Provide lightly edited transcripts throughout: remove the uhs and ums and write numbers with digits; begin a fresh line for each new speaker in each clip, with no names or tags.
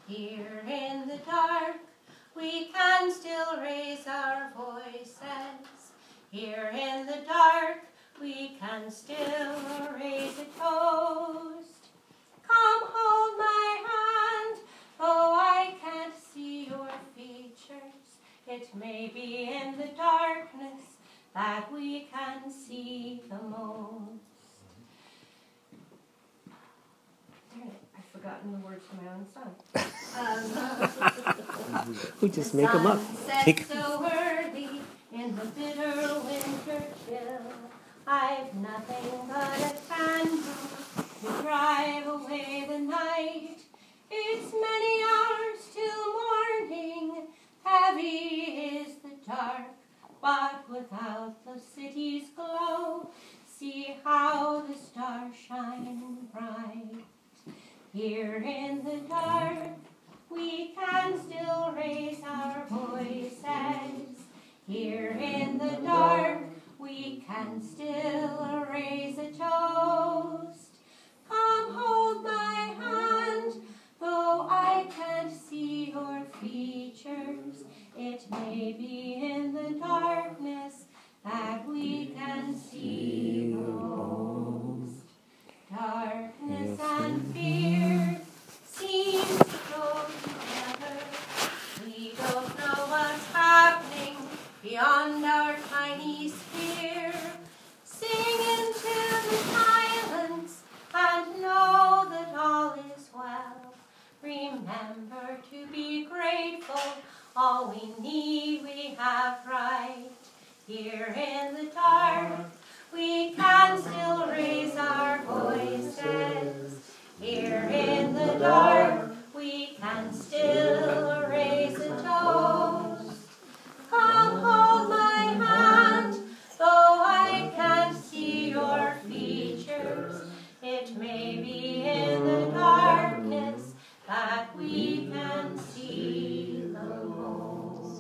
Here in the dark, we can still raise our voices. Here in the dark, we can still raise a toast. Come hold my hand, though I can't see your features. It may be in the darkness that we can see the most. Darn it, I've forgotten the words to my own song.
We just make them up.
Sunset so early in the bitter winter chill. I've nothing but a candle to drive away the night. It's many hours till morning. Heavy is the dark, but without the city's glow, see how the stars shine bright. Here in the dark, we can still raise our voices. Here in the dark, we can still raise a toast. Come hold my hand, though I can't see your features. It may be in the darkness that we can see the most. Darkness and fear seem to go together. We don't know what's happening beyond our tiny sphere. Sing into the silence and know that all is well. Remember to be grateful, all we need we have right. Here in the dark, we can still raise our voices. Here in the dark, we can still raise a toast. Come hold my hand, though I can't see your features. It may be in the darkness that we can see the most.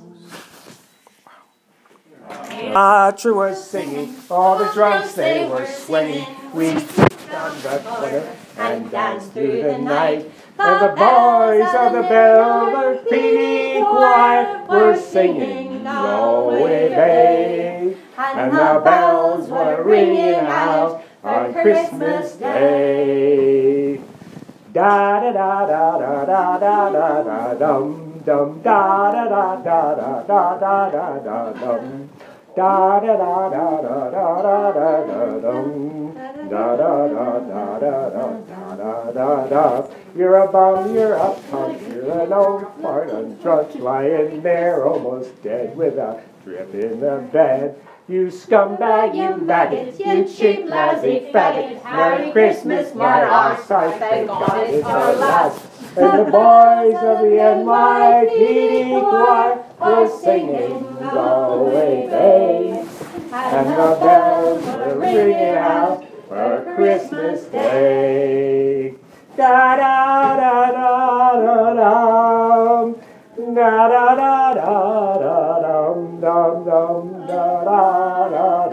Archer was singing, all the drums they were swinging. We kicked on the corner and danced through the night. And the boys of the Belvedere Choir were singing Galway Bay. And the bells were ringing out on Christmas Day. Da da da da da da da da da dum dum da da da da da da da da da dum da da da da da da da da dum da da da da da da da da. You're a bum, you're a punk, you're an old fart and drunk, lying there almost dead with a drip in the bed. You scumbag, you maggot, you cheap, lousy faggot. Merry Christmas, my arse, I thank God it's our last. And the boys of the NYPD Choir were singing Galway Bay. And the bells were ringing out for Christmas Day. Da da da da da dum, da da da da da dum dum dum da da da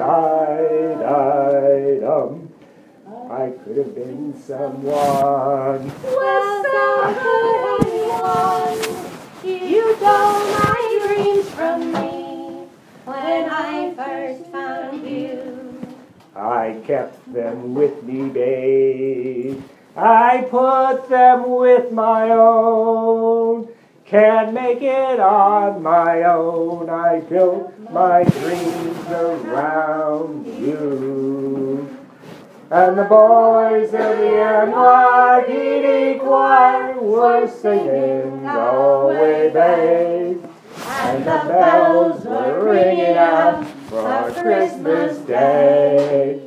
da dum. I could have been someone.
Well, so could anyone. You stole my dreams from me when I first found you.
I kept them with me, babe. I put them with my own. Can't make it on my own. I built my dreams around you. And the boys of the NYPD Choir were singing Galway Bay. And the bells were ringing out for Christmas Day.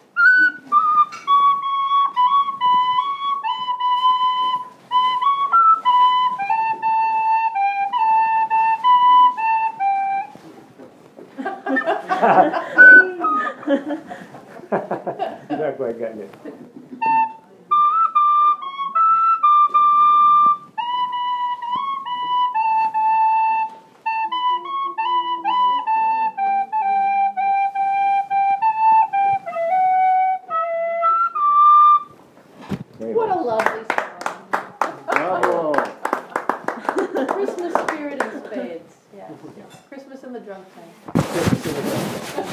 Not quite getting it.
What a lovely song.
Bravo. Christmas in the Drum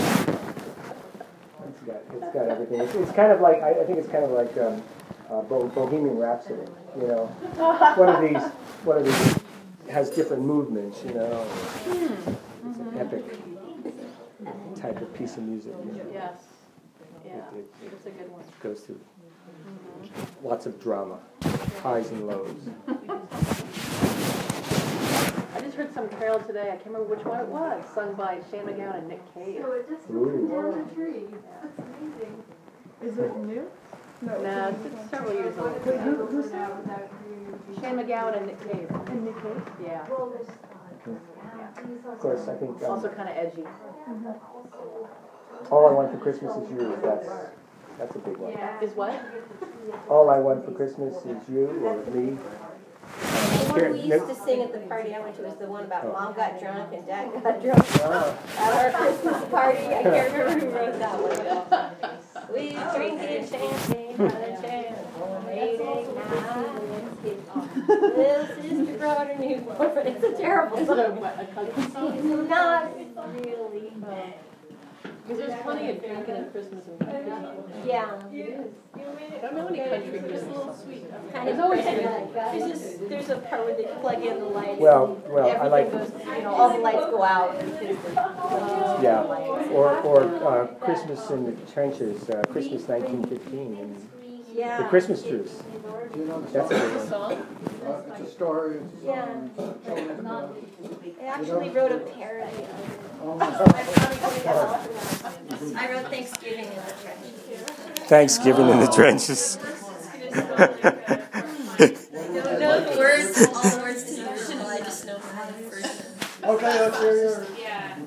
Shell. It's got everything. It's kind of like, I think it's kind of like Bohemian Rhapsody, you know. One of these has different movements, you know. It's an epic type of piece of music. You know.
Yes. Yeah. It's a good one.
Goes through lots of drama, highs and lows.
I just heard some carol today. I can't remember which one it was. Sung by Shane MacGowan and Nick Cave.
So it just went down the tree. That's amazing. Is it new?
No, it's several years old.
Wait, who sang it?
Shane MacGowan and Nick Cave.
And Nick Cave?
Yeah.
Of course, I think
Also kind of edgy.
All I Want for Christmas Is You. That's a big one.
Is what?
All I Want for Christmas Is You, or Me.
The one we used to sing at the party I went to was the one about Mom got drunk and Dad got drunk at our Christmas party. I can't remember who wrote that one. We drinking champagne by the chance, waiting now. Little sister brought a new boyfriend. It's a terrible song. It's not really.
Because there's plenty of drinking at Christmas and Christmas.
Yeah.
I don't know any country Christmas.
Kind of always there's a part where they plug in the lights.
Well,
everything
I like.
goes, all the lights go out.
Yeah, or Christmas in the Trenches, Christmas 1915, and
Yeah.
the Christmas truce.
Do you know the
That's a
song?
good one.
It's a story. It's a
Yeah.
song.
I actually wrote a parody of it.
Oh,
I wrote Thanksgiving in the Trenches.
Thanksgiving in the Trenches.
know the words, all the words to the original, I just know from the first one.
okay, let's hear your.
Yeah.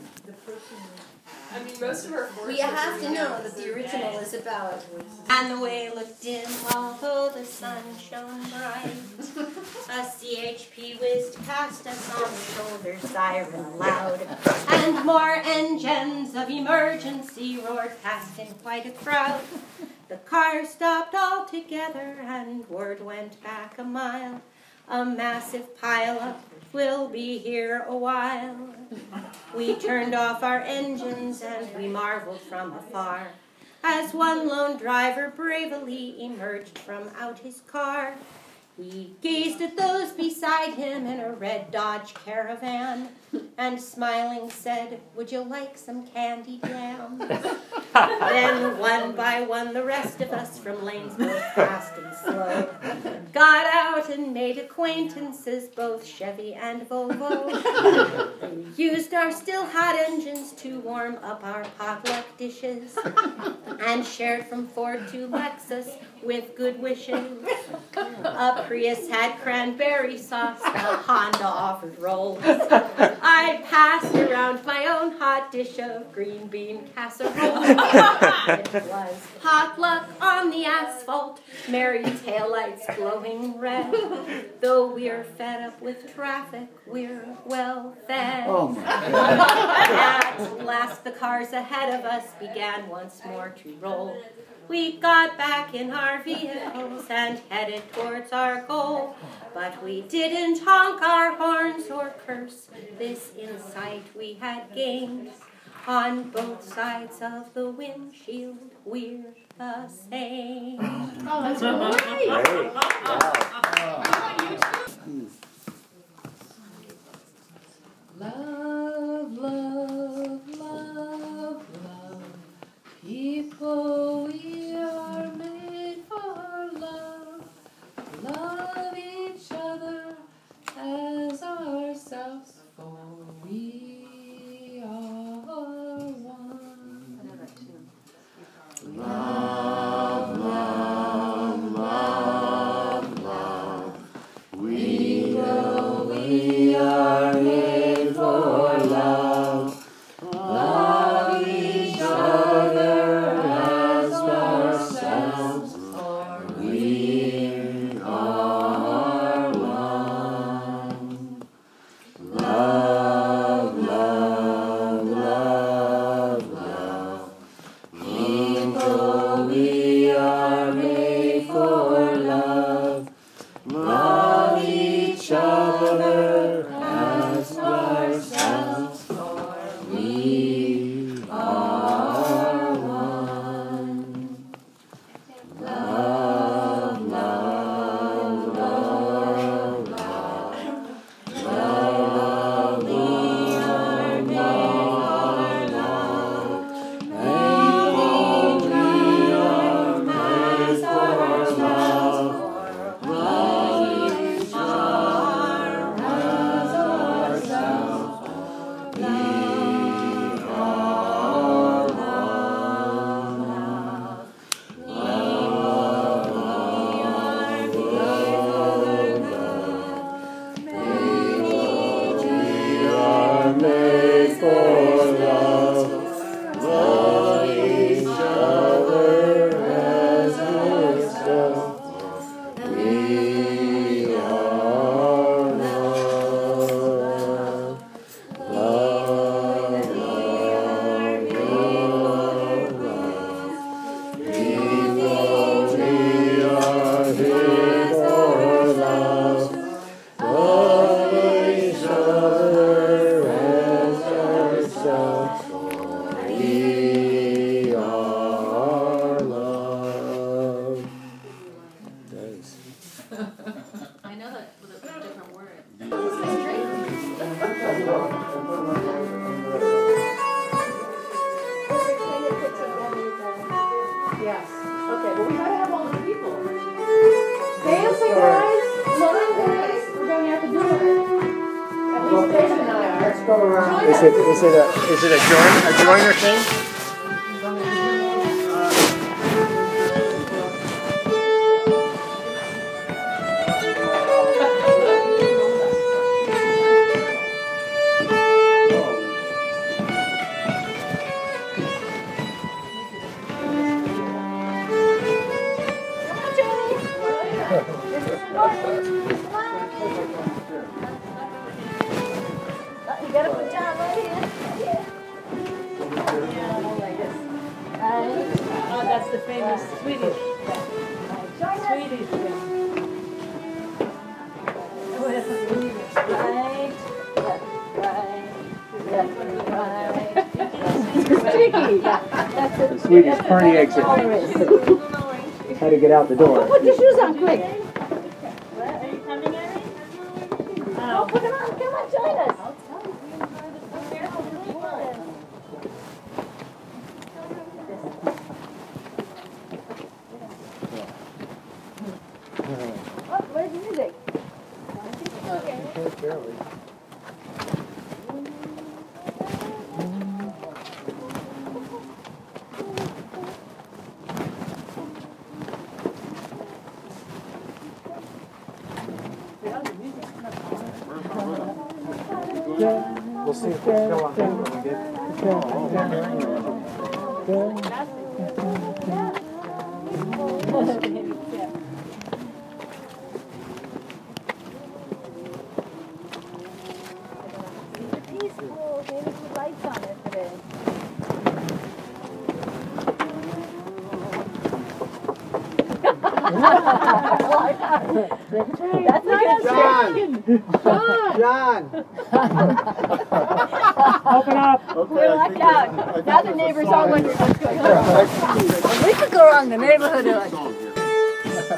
I mean, most of our
We have to know that the original is about. And the way looked dim, although the sun shone bright. A CHP whizzed past us on the shoulder, siren loud. And more engines of emergency roared past in quite a crowd. The car stopped altogether and word went back a mile. A massive pile-up will be here a while. We turned off our engines and we marveled from afar as one lone driver bravely emerged from out his car. He gazed at those beside him in a red Dodge Caravan and smiling said, "Would you like some candy jam?" Then one by one the rest of us from lanes both fast and slow got out and made acquaintances, both Chevy and Volvo. We used our still hot engines to warm up our potluck dishes and shared from Ford to Lexus with good wishes. A Prius had cranberry sauce, a Honda offered rolls. I passed around my own hot dish of green bean casserole. It was potluck on the asphalt, merry taillights glowing red. Though we're fed up with traffic, we're well fed.
Oh my God.
At last the cars ahead of us began once more to roll. We got back in our vehicles and headed towards our goal. But we didn't honk our horns or curse this insight we had gained. On both sides of the windshield, we're the same.
Oh, that's great.
Great. Wow.
Love, love, love, love. People, we are made for love. Love each other as ourselves, for we are one. Love, love, love, love. We know we are made for love.
We are loved. It does.
I know that with a different word.
Yes. Okay, well, we gotta have all the people. Dancing, guys. Learn, guys. We're going to have to do it. At least Dave and I are.
Let's go around.
Is it a joiner thing?
You gotta put John right here.
Oh, that's the famous Swedish thing.
The Swedish party exit. How to get out the door.
Put your shoes on quick.
Are you coming, Erin?
Oh, put them on. Come on, join us. Oh, where's the music?
Barely. We'll see if we're still on when we get.
Peaceful. They have some lights on it today. That's not
John! John!
Open up.
We're locked out. Now the neighbors all wonder what's going on. We could go wrong. The neighborhood is like.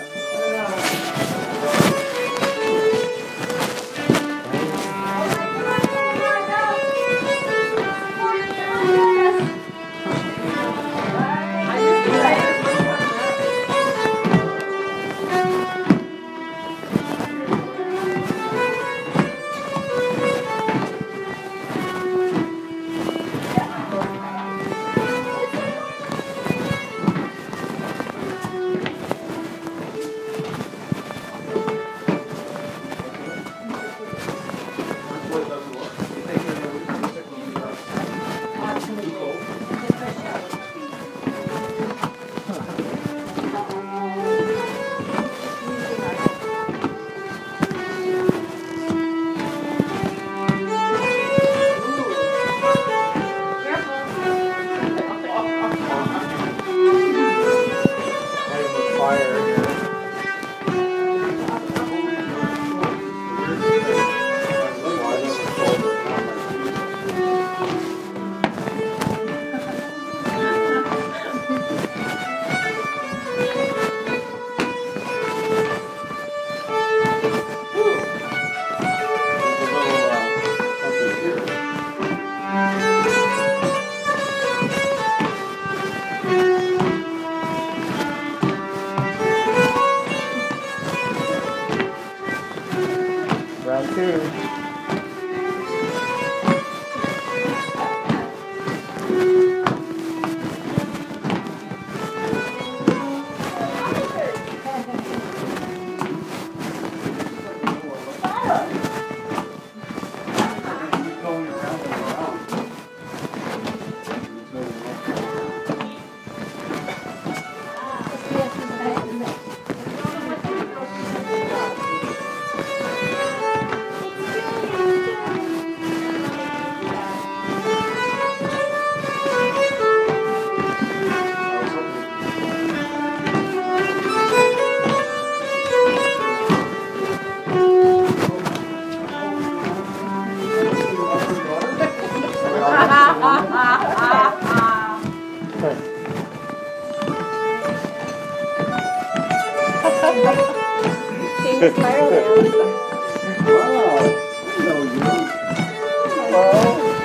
doing a spiral dance.
Wow. No, you. Well.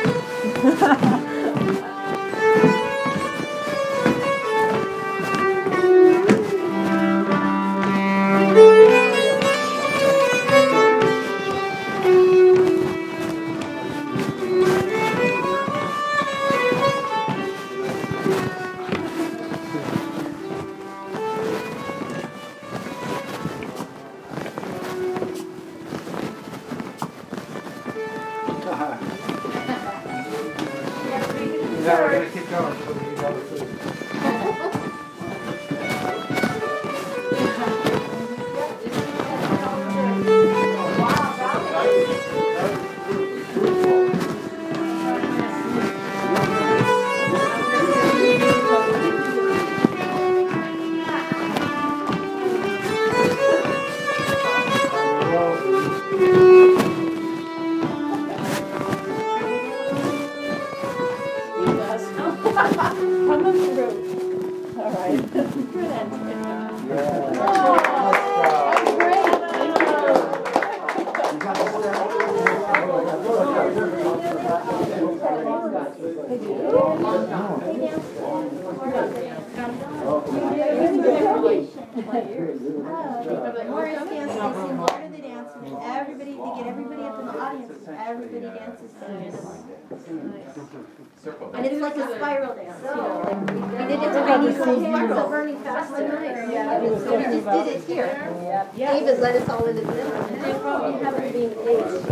Yeah, we're gonna keep going. So we can go to food.
Morris dances, they sing Lord of the Dance, and everybody, they get everybody up in the audience, everybody dances together. And it's like a spiral dance, you know, like we did it to Heidi Sparks of Burning Fast tonight. So we just did it here. David let us all in the middle, and they probably haven't been engaged.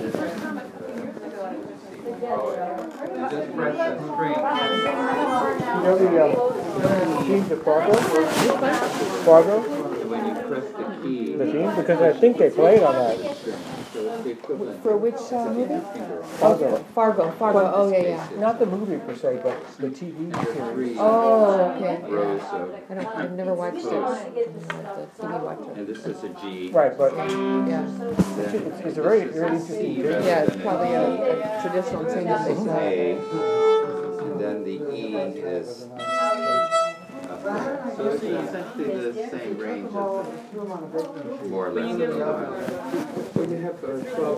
Just press the screen.
You know the themes of Fargo? Fargo?
When you press the key,
The themes? Because I think they played on that.
so it's the equivalent.
For which movie?
Fargo.
Fargo. Oh, yeah.
Not the movie per se, but the TV series.
Oh, okay.
Rows of,
I've never watched it. The TV watcher.
and this is a G.
Right, but
Yeah.
it's a very interesting thing.
Yeah, it's probably a traditional thing that they
A,
say.
and then the E is up there. So it's essentially the same range as more or less. When you have 12.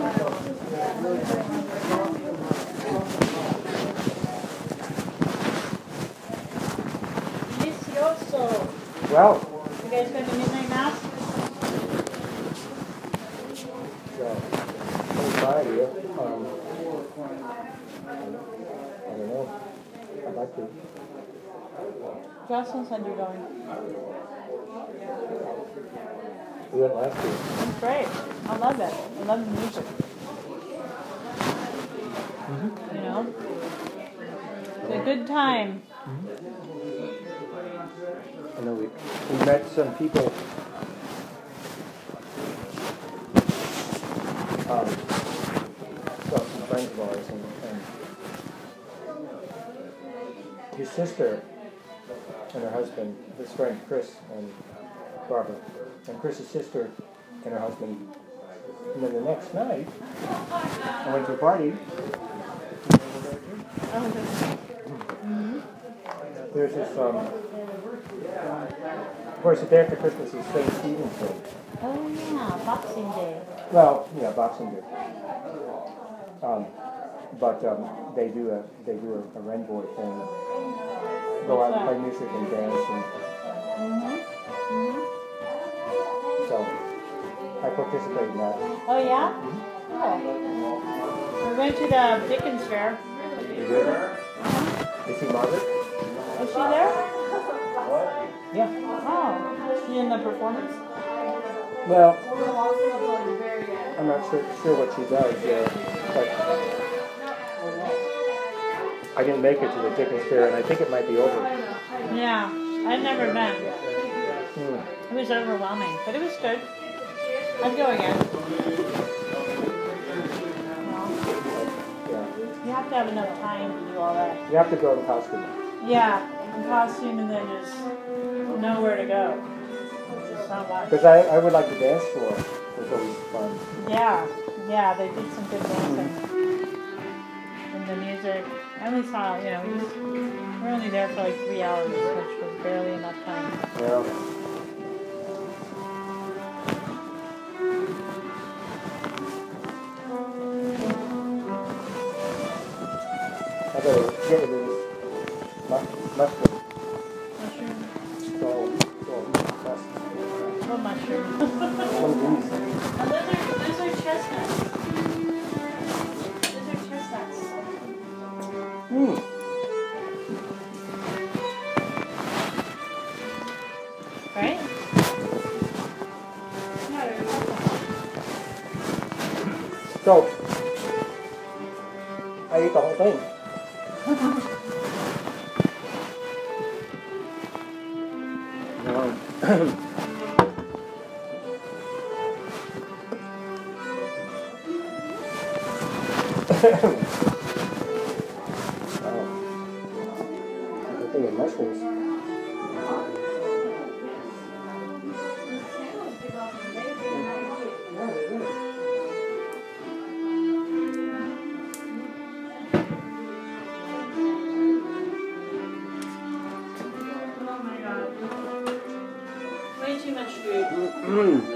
Well,
You guys going to midnight mass?
so, anxiety, I don't know. I'd like to.
Jocelyn said you're going.
We went last year.
That's great. I love it. I love the music. You know? It's a good time.
I know we met some people. Some friends of ours, and his sister and her husband, his friend Chris and Barbara, and Chris's sister and her husband. And then the next night, I went to a party. There's this, of course, the day after Christmas is St. Stephen's Day.
Oh yeah, Boxing Day.
Well, yeah, Boxing Day. But they do a Renboy thing. Go out and play music and dance, and so I participate in that.
Oh yeah? Cool. We went to the Dickens Fair.
You good? You see Margaret?
Was she there?
Yeah.
Oh, she in the performance?
Well, I'm not sure what she does, but I didn't make it to the Dickens Fair, and I think it might be over.
Yeah, I've never been.
Hmm.
It was overwhelming, but it was good. I'd go again.
Yeah.
You have to have enough time to do all that.
You have to go to costume.
Yeah, in costume and then just know where to go. Just not much.
Because I would like to dance floor. It's always fun.
Yeah, they did some good dancing. And the music. I only saw, we're only there for like 3 hours, which was barely enough time.
Yeah. it is mushroom.
Mushroom.
So
What mushroom?
one of these.
Oh, those are chestnuts. Those are chestnuts.
Hmm.
Right?
So, I eat the whole thing. No. The thing of mushrooms.
Way too much food.
Mm.